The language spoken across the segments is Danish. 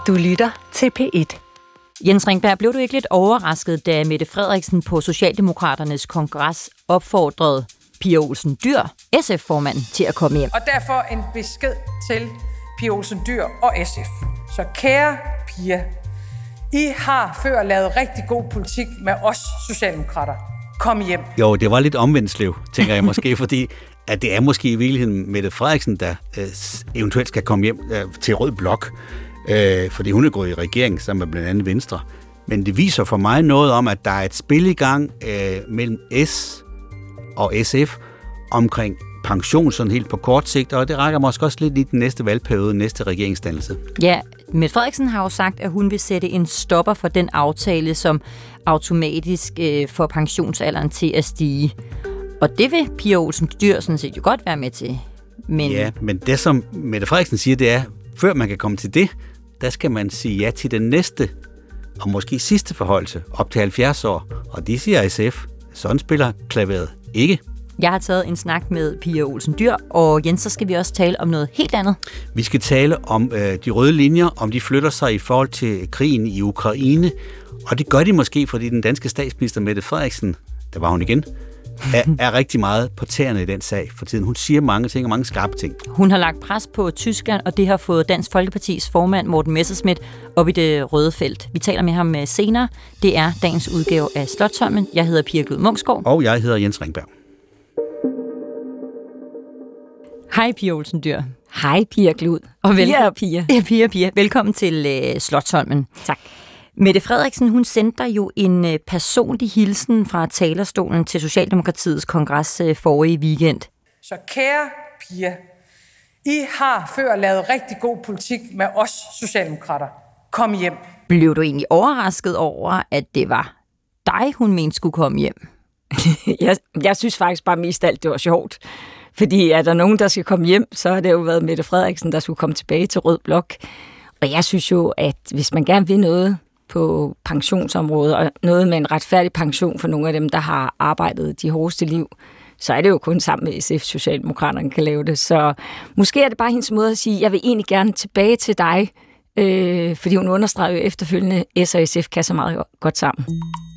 Du lytter til P1. Jens Ringberg, blev du ikke lidt overrasket, da Mette Frederiksen på Socialdemokraternes kongres opfordrede Pia Olsen Dyhr, SF-formanden, til at komme hjem? Og derfor en besked til Pia Olsen Dyhr og SF. Så kære Pia, I har før lavet rigtig god politik med os socialdemokrater. Kom hjem. Jo, det var lidt omvendt, tænker jeg måske, fordi at det er måske i virkeligheden Mette Frederiksen, der eventuelt skal komme hjem til Rød Blok. Fordi hun er gået i regering sammen med blandt andet Venstre. Men det viser for mig noget om, at der er et spil i gang mellem S og SF omkring pension sådan helt på kort sigt, og det rækker måske også lidt i den næste valgperiode, næste regeringsdannelse. Ja, Mette Frederiksen har jo sagt, at hun vil sætte en stopper for den aftale, som automatisk får pensionsalderen til at stige. Og det vil Pia Olsen Dyhr sådan set jo godt være med til. Ja, men det som Mette Frederiksen siger, det er, før man kan komme til det, der skal man sige ja til den næste og måske sidste forhøjelse op til 70 år. Og de siger SF, sådan spiller klaveret ikke. Jeg har taget en snak med Pia Olsen Dyhr, og Jens, så skal vi også tale om noget helt andet. Vi skal tale om de røde linjer, om de flytter sig i forhold til krigen i Ukraine. Og det gør de måske, fordi den danske statsminister Mette Frederiksen, der var hun igen, er rigtig meget på tæerne i den sag for tiden. Hun siger mange ting og mange skarpe ting. Hun har lagt pres på Tyskland, og det har fået Dansk Folkepartis formand Morten Messerschmidt op i det røde felt. Vi taler med ham senere. Det er dagens udgave af Slotsholmen. Jeg hedder Pia Glud Munksgaard. Og jeg hedder Jens Ringberg. Hej Pia Olsen Dyhr. Hej Pia Glud. Og Pia. Ja, Pia. Velkommen til Slotsholmen. Tak. Mette Frederiksen, hun sendte jo en personlig hilsen fra talerstolen til Socialdemokratiets kongres forrige weekend. Så kære Pia, I har før lavet rigtig god politik med os socialdemokrater. Kom hjem. Blev du egentlig overrasket over, at det var dig, hun mente skulle komme hjem? Jeg synes faktisk bare mest alt, det var sjovt. Fordi er der nogen, der skal komme hjem, så har det jo været Mette Frederiksen, der skulle komme tilbage til Rød Blok. Og jeg synes jo, at hvis man gerne vil noget på pensionsområdet, og noget med en retfærdig pension for nogle af dem, der har arbejdet de hårdeste liv, så er det jo kun sammen med SF, Socialdemokraterne kan lave det. Så måske er det bare hendes måde at sige, jeg vil egentlig gerne tilbage til dig, fordi hun understreger jo efterfølgende, S og SF kan så meget godt sammen.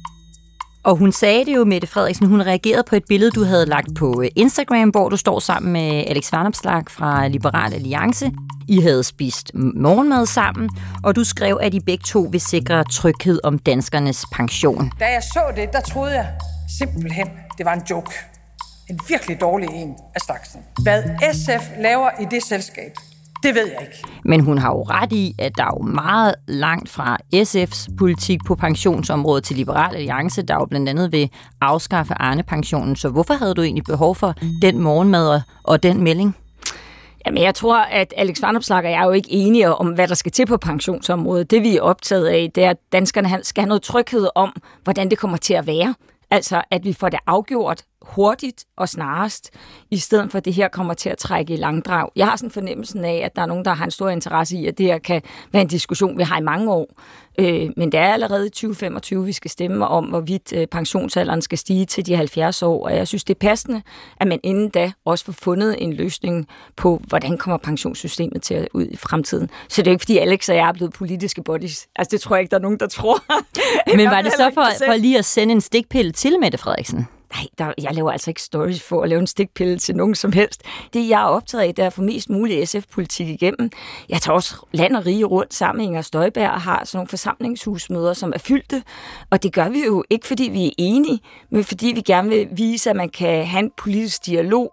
Og hun sagde det jo, Mette Frederiksen, hun reagerede på et billede, du havde lagt på Instagram, hvor du står sammen med Alex Vanopslagh fra Liberal Alliance. I havde spist morgenmad sammen, og du skrev, at I begge to vil sikre tryghed om danskernes pension. Da jeg så det, der troede jeg simpelthen, det var en joke. En virkelig dårlig en af slagsen. Hvad SF laver i det selskab, det ved jeg ikke. Men hun har jo ret i, at der er jo meget langt fra SF's politik på pensionsområdet til Liberal Alliance, der jo blandt andet vil afskaffe Arne-pensionen. Så hvorfor havde du egentlig behov for den morgenmad og den melding? Jamen, jeg tror, at Alex Vanopslagh og jeg er jo ikke enige om, hvad der skal til på pensionsområdet. Det, vi er optaget af, det er, at danskerne skal have noget tryghed om, hvordan det kommer til at være. Altså, at vi får det afgjort hurtigt og snarest, i stedet for at det her kommer til at trække i langdrag. Jeg har sådan fornemmelsen af, at der er nogen, der har en stor interesse i, at det her kan være en diskussion, vi har i mange år. Men det er allerede i 2025, vi skal stemme om, hvorvidt pensionsalderen skal stige til de 70 år. Og jeg synes, det er passende, at man inden da også får fundet en løsning på, hvordan kommer pensionssystemet til at ud i fremtiden. Så det er ikke, fordi Alex og jeg er blevet politiske buddies. Altså, det tror jeg ikke, der er nogen, der tror. Men var det så for lige at sende en stikpille til Mette Frederiksen? Nej, jeg laver altså ikke stories for at lave en stikpille til nogen som helst. Det, jeg er optaget af, det er at få mest mulig SF-politik igennem. Jeg tager også land og rige rundt sammen med Inger Støjberg og har sådan nogle forsamlingshusmøder, som er fyldte. Og det gør vi jo ikke, fordi vi er enige, men fordi vi gerne vil vise, at man kan have en politisk dialog.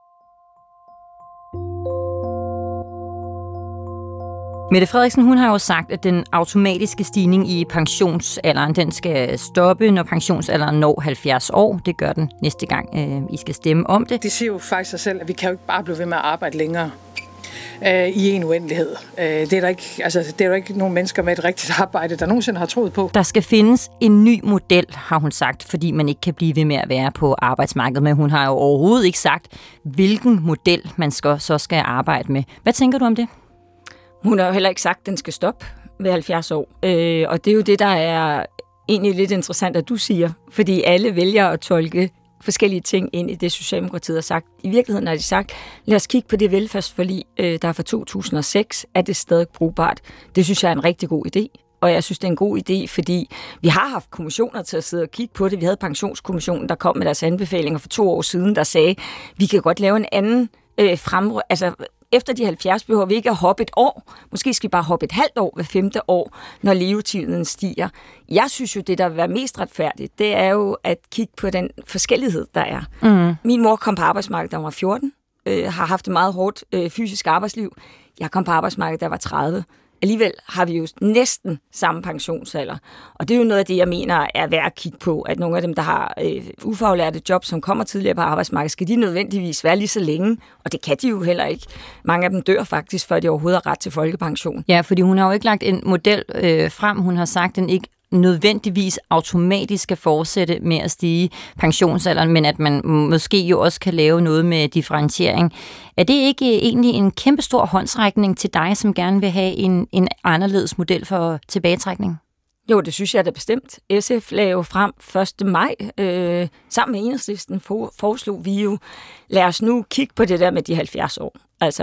Mette Frederiksen, hun har jo sagt, at den automatiske stigning i pensionsalderen, den skal stoppe, når pensionsalderen når 70 år. Det gør den næste gang, I skal stemme om det. Det siger jo faktisk sig selv, at vi kan jo ikke bare blive ved med at arbejde længere i en uendelighed. Det er der ikke nogen mennesker med et rigtigt arbejde, der nogensinde har troet på. Der skal findes en ny model, har hun sagt, fordi man ikke kan blive ved med at være på arbejdsmarkedet. Men hun har jo overhovedet ikke sagt, hvilken model man så skal arbejde med. Hvad tænker du om det? Hun har jo heller ikke sagt, at den skal stoppe ved 70 år. Og det er jo det, der er egentlig lidt interessant, at du siger. Fordi alle vælger at tolke forskellige ting ind i det, Socialdemokratiet har sagt. I virkeligheden har de sagt, lad os kigge på det velfærdsforlig, der er fra 2006. Er det stadig brugbart? Det synes jeg er en rigtig god idé. Og jeg synes, det er en god idé, fordi vi har haft kommissioner til at sidde og kigge på det. Vi havde pensionskommissionen, der kom med deres anbefalinger for 2 år siden, der sagde, vi kan godt lave en anden efter de 70 behøver vi ikke at hoppe et år. Måske skal vi bare hoppe et halvt år hver 5. år, når levetiden stiger. Jeg synes jo, det der vil være mest retfærdigt, det er jo at kigge på den forskellighed, der er. Mm. Min mor kom på arbejdsmarkedet, da hun var 14. Har haft et meget hårdt fysisk arbejdsliv. Jeg kom på arbejdsmarkedet, da jeg var 30. Alligevel har vi jo næsten samme pensionsalder. Og det er jo noget af det, jeg mener er værd at kigge på, at nogle af dem, der har ufaglærte job, som kommer tidligere på arbejdsmarkedet, skal de nødvendigvis være lige så længe? Og det kan de jo heller ikke. Mange af dem dør faktisk, før de overhovedet har ret til folkepension. Ja, fordi hun har jo ikke lagt en model frem. Hun har sagt, at den ikke nødvendigvis automatisk skal fortsætte med at stige pensionsalderen, men at man måske jo også kan lave noget med differentiering. Er det ikke egentlig en kæmpestor håndsrækning til dig, som gerne vil have en anderledes model for tilbagetrækning? Jo, det synes jeg da bestemt. SF lagde jo frem 1. maj. Sammen med Enhedslisten foreslog vi jo, lad os nu kigge på det der med de 70 år.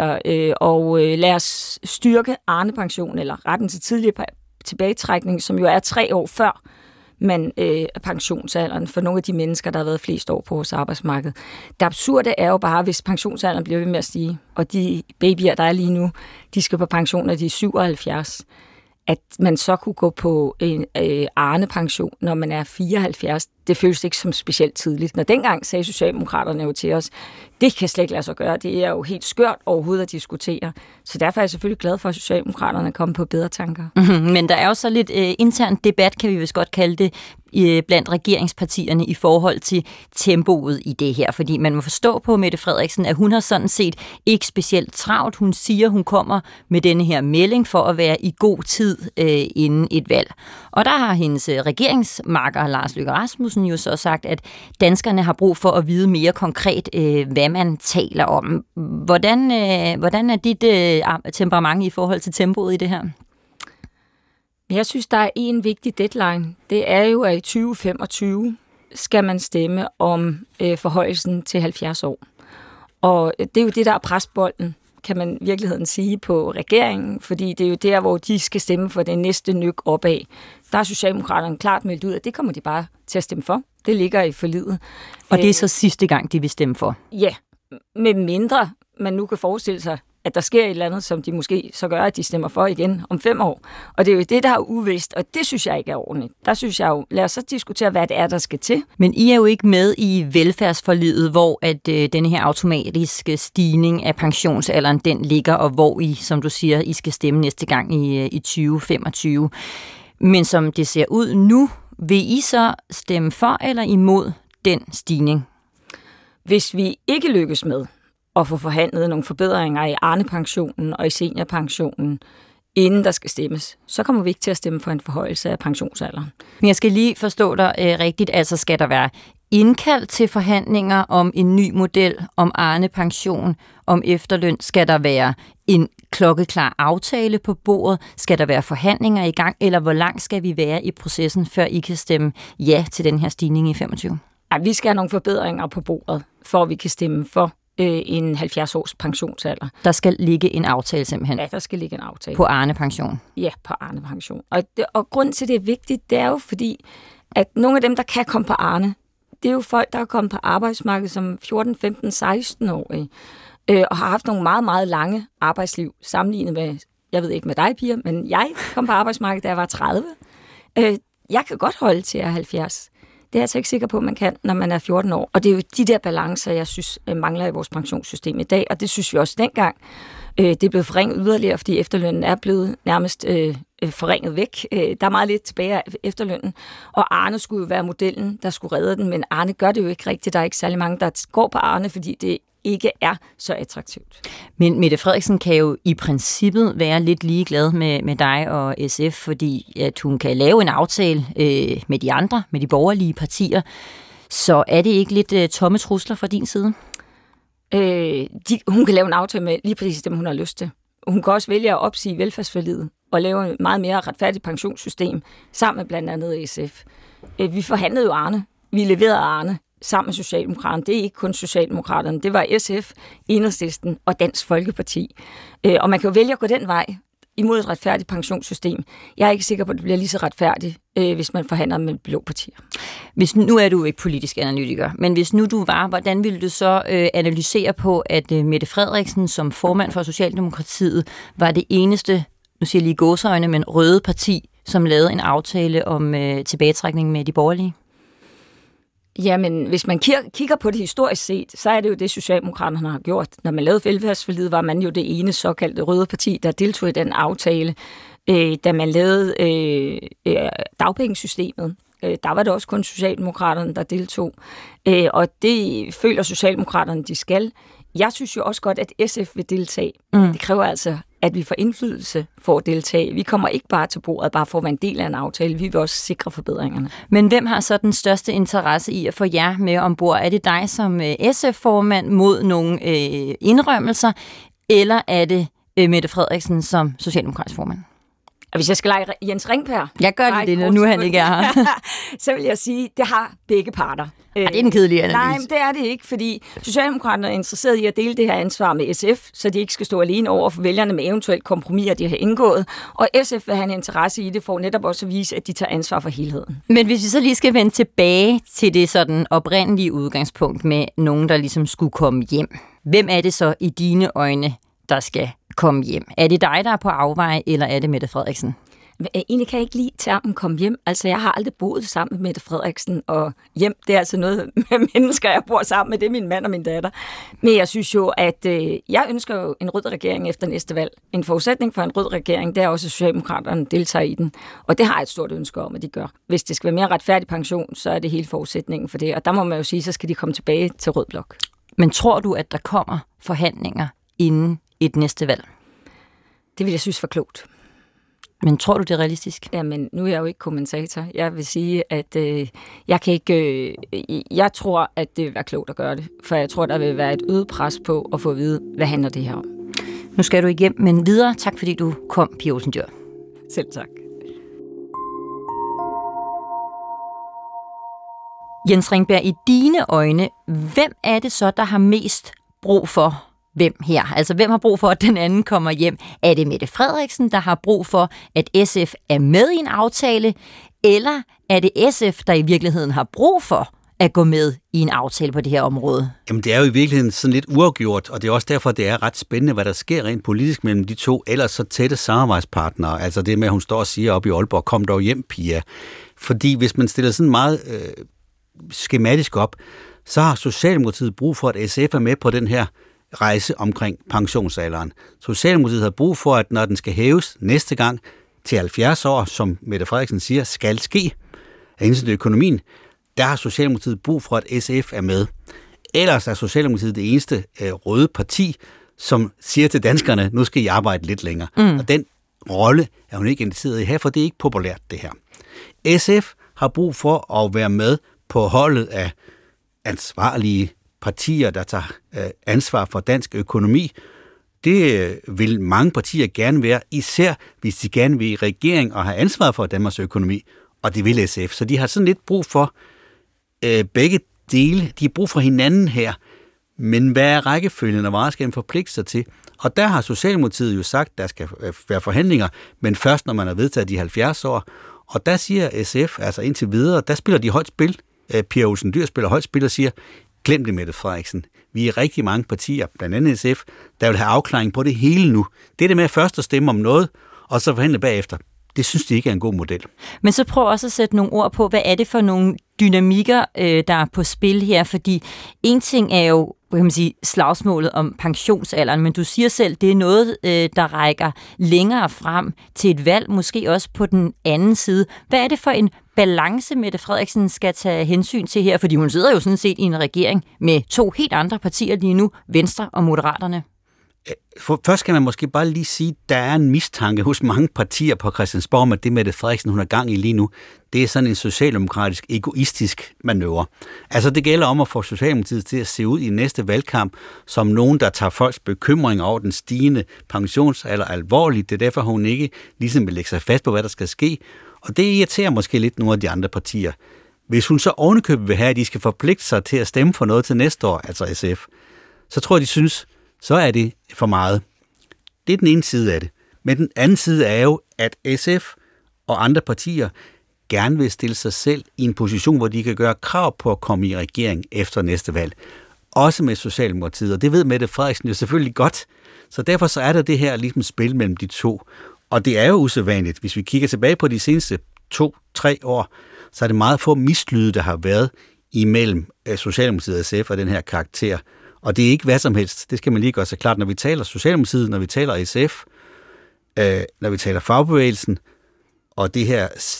Og lad os styrke Arnepension, eller retten til tidligere tilbagetrækning, som jo er 3 år før man pensionsalderen for nogle af de mennesker, der har været flest år på vores arbejdsmarked. Det absurde er jo bare, hvis pensionsalderen bliver ved med at stige, og de babyer, der er lige nu, de skal på pension, når de er 77, at man så kunne gå på en Arne-pension, når man er 74, det føles ikke som specielt tidligt. Når dengang sagde Socialdemokraterne jo til os, det kan slet ikke lade sig gøre, det er jo helt skørt overhovedet at diskutere. Så derfor er jeg selvfølgelig glad for, at Socialdemokraterne er kommet på bedre tanker. Men der er jo så lidt intern debat, kan vi vist godt kalde det, blandt regeringspartierne i forhold til tempoet i det her. Fordi man må forstå på Mette Frederiksen, at hun har sådan set ikke specielt travlt. Hun siger, hun kommer med denne her melding for at være i god tid inden et valg. Og der har hendes regeringsmakker Lars Løkke Rasmussen jo så sagt, at danskerne har brug for at vide mere konkret, hvad man taler om. Hvordan er dit temperament i forhold til tempoet i det her? Jeg synes, der er en vigtig deadline. Det er jo, at i 2025 skal man stemme om forhøjelsen til 70 år. Og det er jo det, der er presbolden, kan man i virkeligheden sige, på regeringen, fordi det er jo der, hvor de skal stemme for det næste nyk opad. Der er Socialdemokraterne klart meldt ud, at det kommer de bare til at stemme for. Det ligger i forliget. Og det er så sidste gang, de vil stemme for? Ja, med mindre man nu kan forestille sig, at der sker et eller andet, som de måske så gør, at de stemmer for igen om 5 år. Og det er jo det, der er uvist, og det synes jeg ikke er ordentligt. Der synes jeg jo, lad os så diskutere, hvad det er, der skal til. Men I er jo ikke med i velfærdsforliget, hvor at denne her automatiske stigning af pensionsalderen, den ligger, og hvor I, som du siger, I skal stemme næste gang i 2025. Men som det ser ud nu, vil I så stemme for eller imod den stigning? Hvis vi ikke lykkes med at få forhandlet nogle forbedringer i Arne-pensionen og i seniorpensionen, inden der skal stemmes, så kommer vi ikke til at stemme for en forhøjelse af pensionsalderen. Men jeg skal lige forstå dig rigtigt, altså skal der være indkaldt til forhandlinger om en ny model, om Arne-pension, om efterløn? Skal der være en klokkeklar aftale på bordet? Skal der være forhandlinger i gang? Eller hvor langt skal vi være i processen, før I kan stemme ja til den her stigning i 25? Ej, vi skal have nogle forbedringer på bordet, for at vi kan stemme for en 70-års pensionsalder. Der skal ligge en aftale simpelthen? Ja, der skal ligge en aftale. På Arne-pension? Ja, på Arne-pension. Og grunden til, det er vigtigt, det er jo fordi, at nogle af dem, der kan komme på Arne, det er jo folk, der er kommet på arbejdsmarkedet som 14, 15, 16-årige, og har haft nogle meget, meget lange arbejdsliv, sammenlignet med, jeg ved ikke med dig, Pia, men jeg kom på arbejdsmarkedet, da jeg var 30. Jeg kan godt holde til at er 70. Det er jeg altså ikke sikker på, at man kan, når man er 14 år. Og det er jo de der balancer, jeg synes, mangler i vores pensionssystem i dag, og det synes vi også dengang. Det er blevet forringet yderligere, fordi efterlønnen er blevet nærmest forringet væk. Der er meget lidt tilbage af efterlønnen, og Arne skulle jo være modellen, der skulle redde den, men Arne gør det jo ikke rigtigt. Der er ikke særlig mange, der går på Arne, fordi det ikke er så attraktivt. Men Mette Frederiksen kan jo i princippet være lidt ligeglad med dig og SF, fordi at hun kan lave en aftale med de andre, med de borgerlige partier. Så er det ikke lidt tomme trusler fra din side? Hun kan lave en aftale med lige præcis dem, hun har lyst til. Hun kan også vælge at opsige velfærdsforliget og lave et meget mere retfærdigt pensionssystem sammen med blandt andet SF. Vi forhandlede jo Arne. Vi leverede Arne. sammen med Socialdemokraterne. Det er ikke kun Socialdemokraterne. Det var SF, Enhedslisten og Dansk Folkeparti. Og man kan jo vælge at gå den vej imod et retfærdigt pensionssystem. Jeg er ikke sikker på, at det bliver lige så retfærdigt, hvis man forhandler med blå partier. Nu er du ikke politisk analytiker, men hvis nu du var, hvordan ville du så analysere på, at Mette Frederiksen som formand for Socialdemokratiet var det eneste, nu siger jeg lige gåseøjne, men røde parti, som lavede en aftale om tilbagetrækning med de borgerlige? Jamen, hvis man kigger på det historisk set, så er det jo det, Socialdemokraterne har gjort. Når man lavede velfærdsforliget, var man jo det ene såkaldte røde parti, der deltog i den aftale. Da man lavede dagpengesystemet, der var det også kun Socialdemokraterne, der deltog. Og det føler Socialdemokraterne, de skal. Jeg synes jo også godt, at SF vil deltage. Det kræver altså, at vi får indflydelse for at deltage. Vi kommer ikke bare til bordet, bare for at være en del af en aftale. Vi vil også sikre forbedringerne. Men hvem har så den største interesse i at få jer med ombord? Er det dig som SF-formand mod nogle indrømmelser, eller er det Mette Frederiksen som socialdemokratisk formand? Og hvis jeg skal lege Jens Ringberg... Jeg gør det, når nu han ikke er her. Så vil jeg sige, det har begge parter. Det er den kedelige analyse. Nej, men det er det ikke, fordi Socialdemokraterne er interesseret i at dele det her ansvar med SF, så de ikke skal stå alene over for vælgerne med eventuelt kompromiser, de har indgået. Og SF vil have en interesse i det, for netop også at vise, at de tager ansvar for helheden. Men hvis vi så lige skal vende tilbage til det sådan oprindelige udgangspunkt med nogen, der ligesom skulle komme hjem. Hvem er det så i dine øjne, der skal komme hjem? Er det dig, der er på afveje, eller er det Mette Frederiksen? Egentlig kan jeg ikke lide termen komme hjem. Altså, jeg har aldrig boet sammen med Mette Frederiksen, og hjem, det er altså noget med mennesker, jeg bor sammen med. Det er min mand og min datter. Men jeg synes jo, at jeg ønsker jo en rød regering efter næste valg. En forudsætning for en rød regering, det er også, at Socialdemokraterne deltager i den. Og det har jeg et stort ønske om, at de gør. Hvis det skal være mere retfærdig pension, så er det hele forudsætningen for det. Og der må man jo sige, så skal de komme tilbage til rød blok. Men tror du, at der kommer forhandlinger inden et næste valg? Det vil jeg synes var klogt. Men tror du, det er realistisk? Jamen, nu er jeg jo ikke kommentator. Jeg vil sige, at jeg tror, at det vil være klogt at gøre det. For jeg tror, der vil være et øget pres på at få at vide, hvad handler det her om. Nu skal du hjem, men videre. Tak fordi du kom, Pia Olsen Dyhr. Selv tak. Jens Ringberg, i dine øjne, hvem er det så, der har mest brug for hvem her? Altså, hvem har brug for, at den anden kommer hjem? Er det Mette Frederiksen, der har brug for, at SF er med i en aftale? Eller er det SF, der i virkeligheden har brug for at gå med i en aftale på det her område? Jamen, det er jo i virkeligheden sådan lidt uafgjort, og det er også derfor, det er ret spændende, hvad der sker rent politisk mellem de to ellers så tætte samarbejdspartnere. Altså det med, at hun står og siger op i Aalborg, kom dog hjem, Pia. Fordi hvis man stiller sådan meget skematisk op, så har Socialdemokratiet brug for, at SF er med på den her rejse omkring pensionsalderen. Socialdemokratiet har brug for, at når den skal hæves næste gang til 70 år, som Mette Frederiksen siger, skal ske af hensyn til økonomien, der har Socialdemokratiet brug for, at SF er med. Ellers er Socialdemokratiet det eneste røde parti, som siger til danskerne, nu skal I arbejde lidt længere. Og den rolle er hun ikke interesseret i her, for det er ikke populært, det her. SF har brug for at være med på holdet af ansvarlige partier, der tager ansvar for dansk økonomi. Det vil mange partier gerne være, især hvis de gerne vil i regering og have ansvar for Danmarks økonomi, og det vil SF. Så de har sådan lidt brug for begge dele. De har brug for hinanden her, men hvad er rækkefølgen, og hvad skal man forpligte sig til? Og der har Socialdemokratiet jo sagt, at der skal være forhandlinger, men først når man har vedtaget de 70 år. Og der siger SF, altså indtil videre, der spiller de højt spil. Pia Olsen Dyhr spiller højt spil og siger, glem det, Mette Frederiksen. Vi er rigtig mange partier, blandt andet SF, der vil have afklaring på det hele nu. Det med først at stemme om noget, og så forhandle bagefter, det synes de ikke er en god model. Men så prøv også at sætte nogle ord på, hvad er det for nogle dynamikker, der er på spil her? Fordi en ting er jo, kan man sige, slagsmålet om pensionsalderen, men du siger selv, det er noget, der rækker længere frem til et valg, måske også på den anden side. Hvad er det for en balance, Mette Frederiksen skal tage hensyn til her? Fordi hun sidder jo sådan set i en regering med to helt andre partier lige nu, Venstre og Moderaterne. Først kan man måske bare lige sige, at der er en mistanke hos mange partier på Christiansborg om, at det Mette Frederiksen, hun er gang i lige nu, det er sådan en socialdemokratisk, egoistisk manøvre. Altså det gælder om at få Socialdemokratiet til at se ud i næste valgkamp som nogen, der tager folks bekymringer over den stigende pensionsalder alvorligt. Det er derfor, hun ikke ligesom vil lægge sig fast på, hvad der skal ske. Og det irriterer måske lidt nogle af de andre partier. Hvis hun så ovenikøbet vil have, at de skal forpligte sig til at stemme for noget til næste år, altså SF, så tror jeg, de synes, så er det for meget. Det er den ene side af det. Men den anden side er jo, at SF og andre partier gerne vil stille sig selv i en position, hvor de kan gøre krav på at komme i regering efter næste valg. Også med Socialdemokratiet, og det ved Mette Frederiksen jo selvfølgelig godt. Så derfor så er der det her ligesom spil mellem de to. Og det er jo usædvanligt. Hvis vi kigger tilbage på de seneste 2-3 år, så er det meget få mislyde, der har været imellem Socialdemokratiet og SF af den her karakter. Og det er ikke hvad som helst. Det skal man lige gøre sig klart, når vi taler Socialdemokratiet, når vi taler SF, når vi taler fagbevægelsen, og det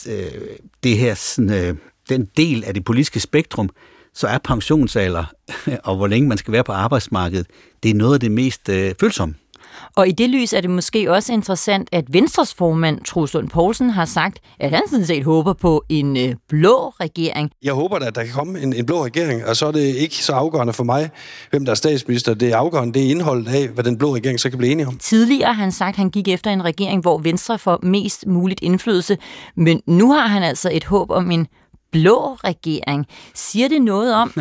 her sådan, den del af det politiske spektrum, så er pensionsalder, og hvor længe man skal være på arbejdsmarkedet, det er noget af det mest følsomme. Og i det lys er det måske også interessant, at Venstres formand, Troels Lund Poulsen, har sagt, at han sådan set håber på en blå regering. Jeg håber da, at der kan komme en blå regering, og så er det ikke så afgørende for mig, hvem der er statsminister. Det er afgørende, det er indholdet af, hvad den blå regering så kan blive enige om. Tidligere har han sagt, at han gik efter en regering, hvor Venstre får mest muligt indflydelse, men nu har han altså et håb om en blå regering. Siger det noget om,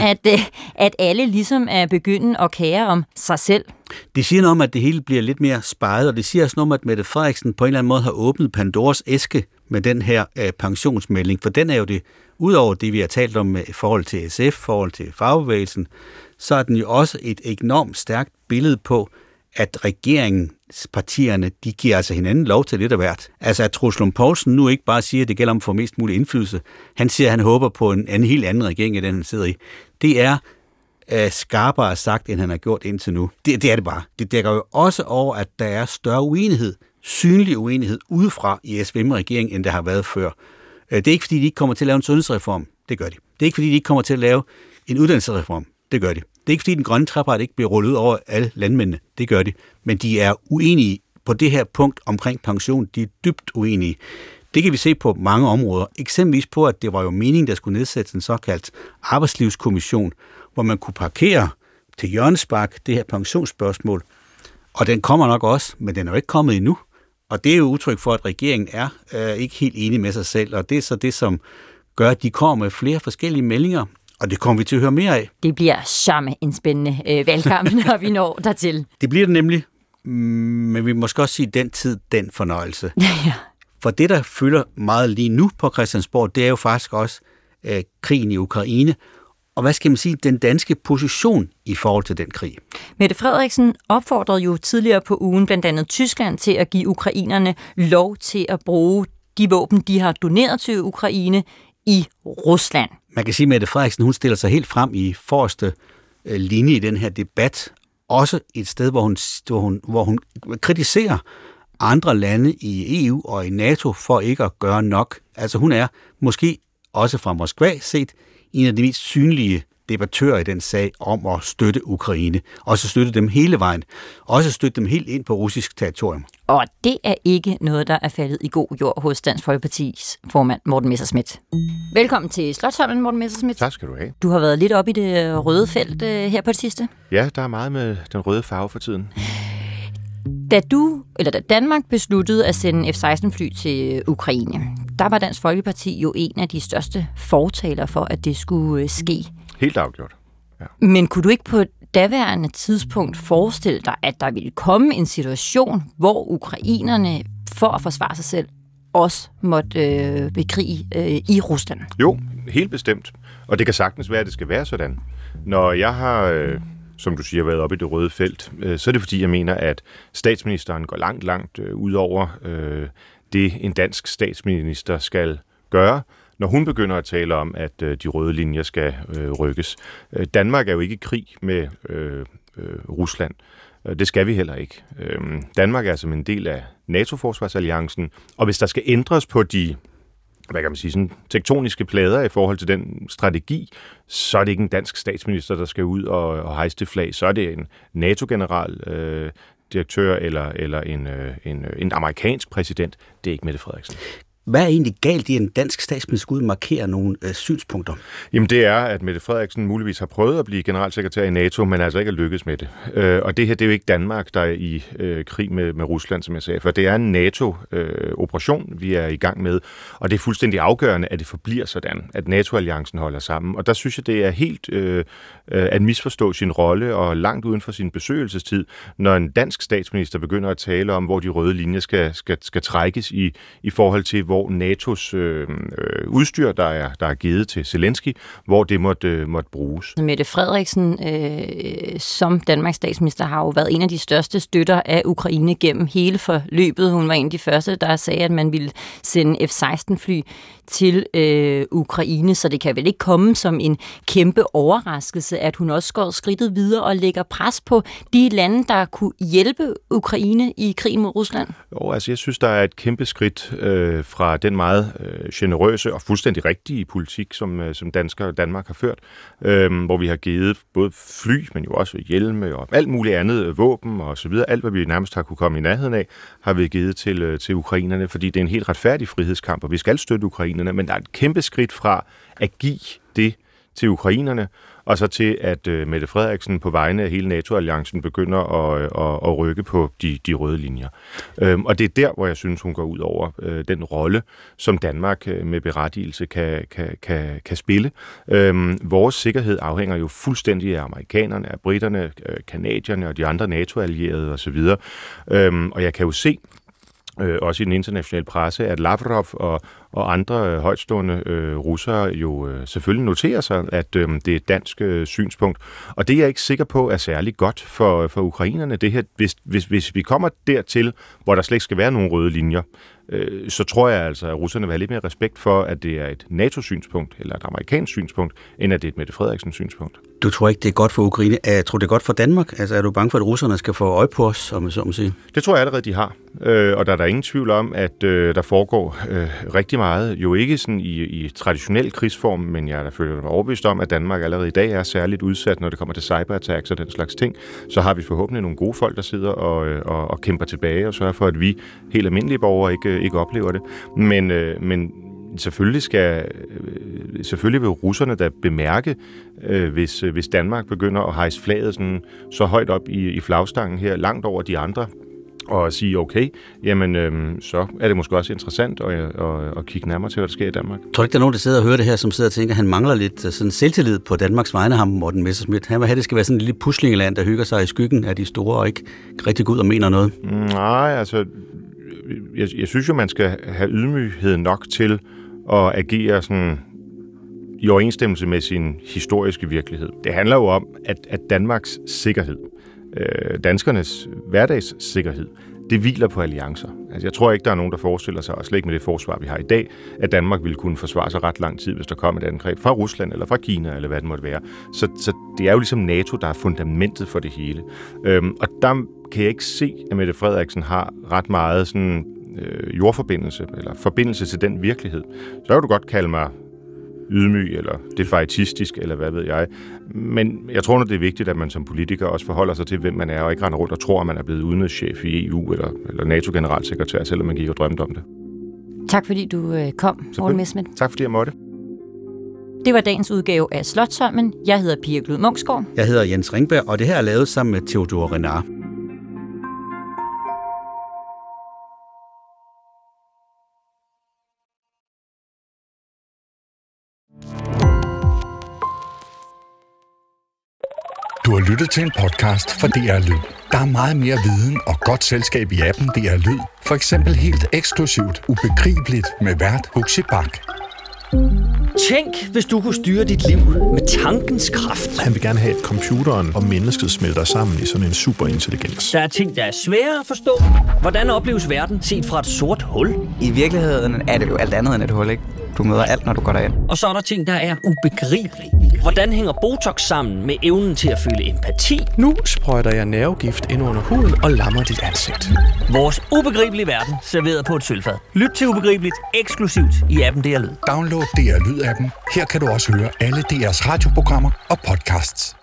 at alle ligesom er begyndt at kære om sig selv? Det siger noget om, at det hele bliver lidt mere speget, og det siger også noget om, at Mette Frederiksen på en eller anden måde har åbnet Pandoras æske med den her pensionsmelding, for den er jo det, udover det, vi har talt om i forhold til SF, forhold til fagbevægelsen, så er den jo også et enormt stærkt billede på, at regeringspartierne, de giver altså hinanden lov til lidt af hvert. Altså at Troels Lund Poulsen nu ikke bare siger, at det gælder om at få mest mulig indflydelse. Han siger, at han håber på en helt anden regering, end den han sidder i. Det er skarpere sagt, end han har gjort indtil nu. Det er det bare. Det dækker jo også over, at der er større uenighed, synlig uenighed udefra i SVM-regeringen, end der har været før. Det er ikke, fordi de ikke kommer til at lave en sundhedsreform. Det gør de. Det er ikke, fordi de ikke kommer til at lave en uddannelsesreform. Det gør de. Det er ikke, fordi den grønne trepart ikke bliver rullet ud over alle landmændene. Det gør de. Men de er uenige på det her punkt omkring pension. De er dybt uenige. Det kan vi se på mange områder. Eksempelvis på, at det var jo meningen, der skulle nedsættes en såkaldt arbejdslivskommission, hvor man kunne parkere til hjørnespark det her pensionsspørgsmål. Og den kommer nok også, men den er jo ikke kommet endnu. Og det er jo udtryk for, at regeringen er ikke helt enig med sig selv. Og det er så det, som gør, at de kommer med flere forskellige meldinger. Og det kommer vi til at høre mere af. Det bliver samme en spændende valgkamp, når vi når dertil. Det bliver det nemlig, men vi må måske også sige, den tid, den fornøjelse. Ja. For det, der fylder meget lige nu på Christiansborg, det er jo faktisk også krigen i Ukraine. Og hvad skal man sige, den danske position i forhold til den krig? Mette Frederiksen opfordrede jo tidligere på ugen blandt andet Tyskland til at give ukrainerne lov til at bruge de våben, de har doneret til Ukraine i Rusland. Man kan sige, at Mette Frederiksen hun stiller sig helt frem i forreste linje i den her debat. Også et sted, hvor hun kritiserer andre lande i EU og i NATO for ikke at gøre nok. Altså hun er måske også fra Moskva set en af de mest synlige debattører i den sag om at støtte Ukraine. Også støtte dem hele vejen. Også støtte dem helt ind på russisk territorium. Og det er ikke noget, der er faldet i god jord hos Dansk Folkepartis formand Morten Messerschmidt. Velkommen til Slotsholmen, Morten Messerschmidt. Tak skal du have. Du har været lidt oppe i det røde felt her på det sidste. Ja, der er meget med den røde farve for tiden. Da Danmark besluttede at sende F-16-fly til Ukraine, der var Dansk Folkeparti jo en af de største fortalere for, at det skulle ske. Helt afgjort. Ja. Men kunne du ikke på daværende tidspunkt forestille dig, at der ville komme en situation, hvor ukrainerne for at forsvare sig selv også måtte bekrige i Rusland? Jo, helt bestemt. Og det kan sagtens være, at det skal være sådan. Når jeg har, som du siger, været oppe i det røde felt, så er det fordi, jeg mener, at statsministeren går langt ud over det, en dansk statsminister skal gøre, når hun begynder at tale om, at de røde linjer skal rykkes. Danmark er jo ikke i krig med Rusland. Det skal vi heller ikke. Danmark er som en del af NATO-forsvarsalliancen, og hvis der skal ændres på de sådan tektoniske plader i forhold til den strategi, så er det ikke en dansk statsminister, der skal ud og hejse det flag. Så er det en NATO-generaldirektør eller en amerikansk præsident. Det er ikke Mette Frederiksen. Hvad er egentlig galt i en dansk statsminister skulle markere nogle synspunkter? Jamen det er, at Mette Frederiksen muligvis har prøvet at blive generalsekretær i NATO, men altså ikke er lykkedes med det. Og det her, det er jo ikke Danmark, der er i krig med Rusland, som jeg sagde, for det er en NATO-operation, vi er i gang med, og det er fuldstændig afgørende, at det forbliver sådan, at NATO-alliancen holder sammen. Og der synes jeg, det er helt at misforstå sin rolle og langt uden for sin besøgelsestid, når en dansk statsminister begynder at tale om, hvor de røde linjer skal trækkes i forhold til, hvor NATO's udstyr, der er givet til Zelensky, hvor det måtte bruges. Mette Frederiksen, som Danmarks statsminister, har jo været en af de største støtter af Ukraine gennem hele forløbet. Hun var en af de første, der sagde, at man ville sende F-16-fly til Ukraine, så det kan vel ikke komme som en kæmpe overraskelse, at hun også går skridtet videre og lægger pres på de lande, der kunne hjælpe Ukraine i krigen mod Rusland? Jo, altså jeg synes, der er et kæmpe skridt fra den meget generøse og fuldstændig rigtige politik, som Danmark har ført, hvor vi har givet både fly, men jo også hjelme og alt muligt andet, våben og så videre. Alt, hvad vi nærmest har kunne komme i nærheden af, har vi givet til ukrainerne, fordi det er en helt retfærdig frihedskamp, og vi skal støtte ukrainerne, men der er et kæmpe skridt fra at give det til ukrainerne, og så til, at Mette Frederiksen på vegne af hele NATO-alliancen begynder at rykke på de røde linjer. Og det er der, hvor jeg synes, hun går ud over den rolle, som Danmark med berettigelse kan spille. Vores sikkerhed afhænger jo fuldstændig af amerikanerne, af britterne, canadierne og de andre NATO-allierede osv. Og jeg kan jo se, også i den internationale presse, at Lavrov og andre højtstående russere jo selvfølgelig noterer sig, at det er et dansk synspunkt. Og det er jeg ikke sikker på er særlig godt for ukrainerne. Det her, hvis vi kommer dertil, hvor der slet ikke skal være nogen røde linjer, så tror jeg altså, at russerne vil have lidt mere respekt for, at det er et NATO-synspunkt eller et amerikansk synspunkt, end at det er et Mette Frederiksen synspunkt. Du tror ikke, det er godt for Ukraine? Jeg tror, det er godt for Danmark? Altså, er du bange for, at russerne skal få øje på os, om så må sige? Det tror jeg allerede, de har. Og der er ingen tvivl om, at der foregår rigtig meget. Jo ikke sådan i traditionel krigsform, men jeg er da føler mig overbevist om, at Danmark allerede i dag er særligt udsat, når det kommer til cyberattacks og den slags ting. Så har vi forhåbentlig nogle gode folk, der sidder og kæmper tilbage og sørger for, at vi helt almindelige borgere ikke oplever det. Men selvfølgelig vil russerne da bemærke, hvis Danmark begynder at hejse flaget sådan, så højt op i flagstangen her, langt over de andre, og sige, okay, jamen, så er det måske også interessant at kigge nærmere til, hvad der sker i Danmark. Tror du ikke, der er nogen, der sidder og hører det her, som sidder og tænker, at han mangler lidt sådan selvtillid på Danmarks vegne, ham Morten Messerschmidt? Han vil have, det skal være sådan en lille puslingeland, der hygger sig i skyggen af de store, og ikke rigtig går ud og mener noget. Nej, altså, jeg synes jo, man skal have ydmyghed nok til at agere sådan i overensstemmelse med sin historiske virkelighed. Det handler jo om, at Danmarks sikkerhed, danskernes hverdagssikkerhed, det hviler på alliancer. Altså, jeg tror ikke, der er nogen, der forestiller sig, og slet ikke med det forsvar, vi har i dag, at Danmark ville kunne forsvare sig ret lang tid, hvis der kom et angreb fra Rusland eller fra Kina, eller hvad det måtte være. Så det er jo ligesom NATO, der er fundamentet for det hele. Og der kan jeg ikke se, at Mette Frederiksen har ret meget sådan jordforbindelse, eller forbindelse til den virkelighed. Så kan du godt kalde mig ydmyg, eller defaitistisk, eller hvad ved jeg. Men jeg tror, det er vigtigt, at man som politiker også forholder sig til, hvem man er, og ikke render rundt og tror, at man er blevet udenrigschef i EU, eller NATO-generalsekretær, selvom man gik og drømte om det. Tak fordi du kom, Morten Messerschmidt. Tak fordi jeg måtte. Det var dagens udgave af Slotsholmen. Jeg hedder Pia Glud Munksgaard. Jeg hedder Jens Ringberg, og det her er lavet sammen med Theodor Renard. Du har lyttet til en podcast fra DR Lyd. Der er meget mere viden og godt selskab i appen DR Lyd. For eksempel helt eksklusivt Ubegribeligt med vært Huxi Bach. Tænk, hvis du kunne styre dit liv med tankens kraft. Han vil gerne have, at computeren og mennesket smelter sammen i sådan en superintelligens. Der er ting, der er svære at forstå. Hvordan opleves verden set fra et sort hul? I virkeligheden er det jo alt andet end et hul, ikke? Du møder alt, når du går derind. Og så er der ting, der er ubegribelige. Hvordan hænger Botox sammen med evnen til at føle empati? Nu sprøjter jeg nervegift ind under huden og lammer dit ansigt. Vores ubegribelige verden, serveret på et sølvfad. Lyt til Ubegribeligt eksklusivt i appen DR Lyd. Download DR Lyd-appen. Her kan du også høre alle DR's radioprogrammer og podcasts.